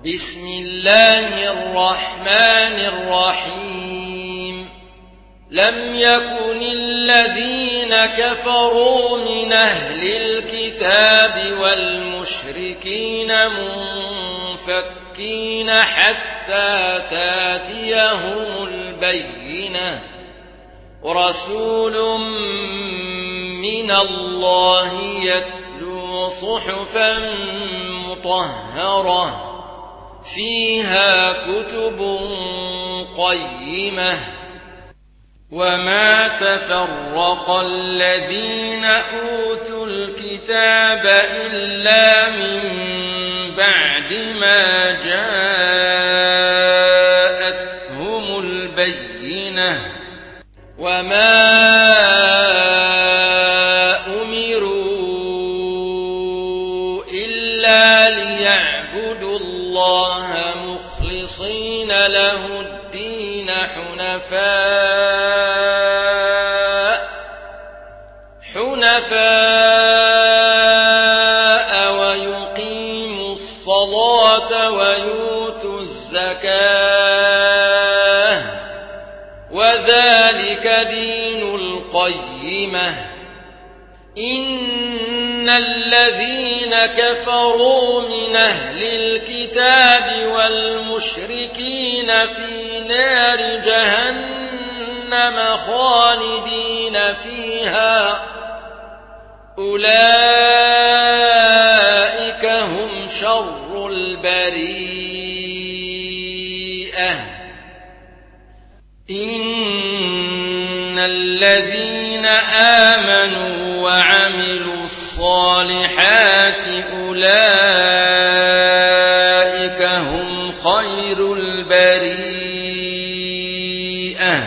بسم الله الرحمن الرحيم لم يكن الذين كفروا من أهل الكتاب والمشركين منفكين حتى تاتيهم البينة ورسول من الله يتلو صحفا مطهرة فيها كتب قيمة وما تفرق الذين أوتوا الكتاب إلا من بعد ما جاءتهم البينة وما أمروا إلا ليعبدوا الله مخلصين له الدين حنفاء ويقيموا الصلاة ويؤتوا الزكاة وذلك دين القيمة إن الذين كفروا من أهل الكتاب والمشركين في نار جهنم خالدين فيها أولئك هم شر البريئة إن الذين آمنوا وعملوا الصالحات أولئك هم خير البريئة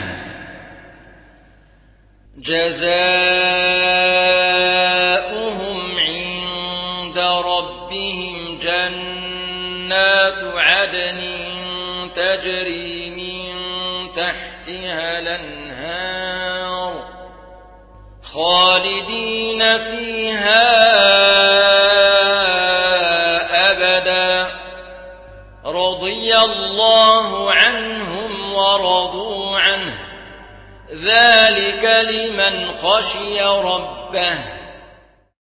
جزاؤهم عند ربهم جنات عدن تجري من تحتها الأنهار خالدين فيها أبدا رضي الله عنهم ورضوا عنه ذلك لمن خشي ربه